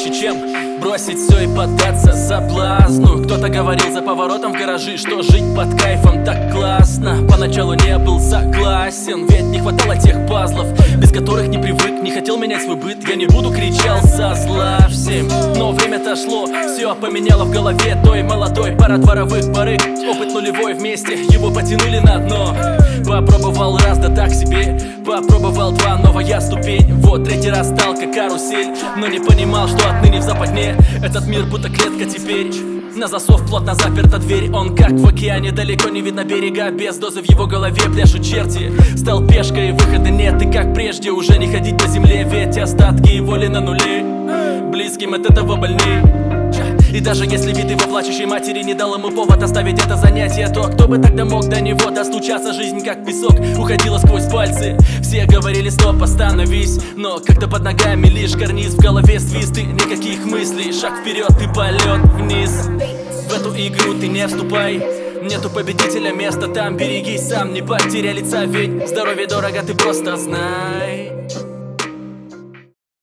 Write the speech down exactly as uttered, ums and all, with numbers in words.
проще, чем бросить все и поддаться соблазну. Кто-то говорил за поворотом в гаражи, что жить под кайфом так классно. Поначалу не был согласен, ведь не хватало тех пазлов, без которых не привык, не хотел менять свой быт. Я не буду, кричал со зла всем. Но время-то шло, все поменяло в голове той молодой. Пара дворовых барыг, опыт нулевой вместе, его потянули на дно. Попробовал раз, да так себе, попробовал два, новая ступень. Вот третий раз стал как карусель, но не понимал, что отныне в западне этот мир будто клетка теперь. На засов плотно заперта дверь, он как в океане, далеко не видно берега. Без дозы в его голове пляшут черти. Стал пешкой, выхода нет, и как прежде уже не ходить по земле, ведь остатки воли на нуле. Близким от этого больней. И даже если вид его плачущей матери не дал ему повод оставить это занятие, то кто бы тогда мог до него достучаться? Жизнь как песок уходила сквозь пальцы. Все говорили: стоп, остановись. Но когда под ногами лишь карниз, в голове свист и никаких мыслей. Шаг вперед и полет вниз. В эту игру ты не вступай, нету победителя места там. Берегись сам, не потеряй лица, ведь здоровье дорого, ты просто знай.